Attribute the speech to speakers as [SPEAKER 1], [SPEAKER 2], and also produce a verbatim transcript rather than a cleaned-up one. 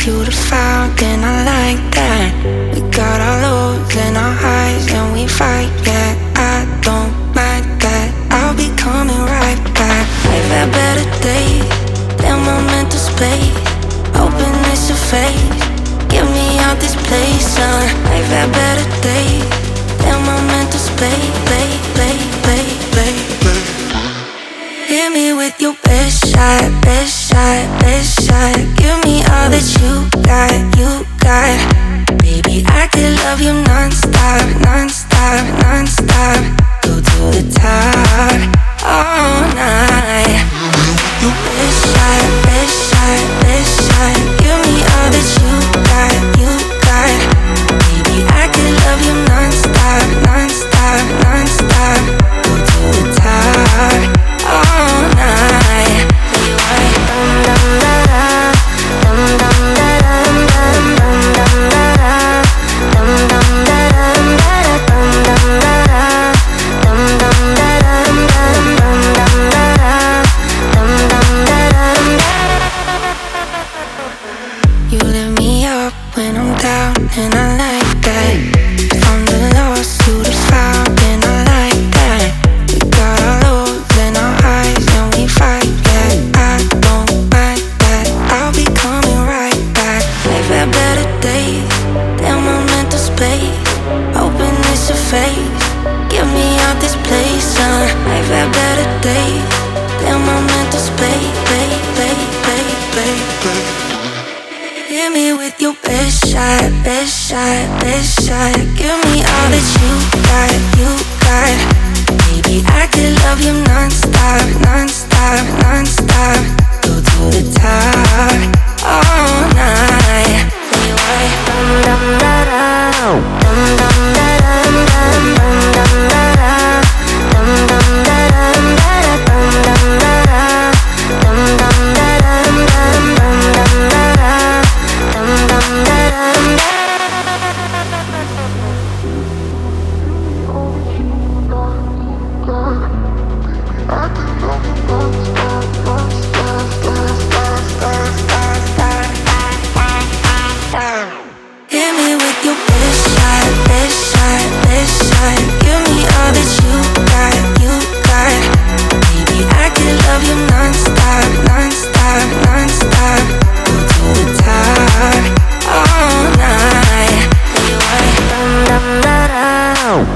[SPEAKER 1] you to find, and I like that. We got our lows and our highs, and we fight, yeah. I don't mind that. I'll be coming right back. I've had better days than my mental space. Hoping it's a phase. Get me out this place, son. I've had better days than my mental space. Play, play, play, play, play. Hit me with your best shot, best shot, best shot. Give me all that you got, you got. Baby, I could love you non-stop, non-stop, non-stop. Go to the top, all night. Your best shot, best shot, best shot. Give me all that you got, you got. Baby, I could love you non-stop, non-stop, non-stop. Go to the top, all night. You are dum dum da da, dum dum da dum dum dum dum da da, dum dum da dum da dum dum da da, dum dum da dum dum dum dum da da, dum dum da dum. You lift me up when I'm down, and I like that. From the lost to the found, and I like that. We got our lows and our highs, and we fight, yeah. I don't mind that. I'll be coming right back. I've had better days than my mental space. Hoping it's a phase. Get me out this place, son. I've had better days than my mental space. Play, play, play, play, play. Hit me with your best shot, best shot, best shot. Give me all that you got, you got. Baby, I could love you non-stop, non-stop, non-stop. Go to the top, all night. You are dum dum da da, dum dum da dum dum dum dum da da, dum dum da dum da dum dum da da, dum dum da dum dum dum dum da da, dum dum da dum. Hit me with your best shot, best shot, best shot. Give me all that you got, you got. Baby, I could love you non-stop, non-stop, non-stop. Go to the top, all night. You are dum dum da da.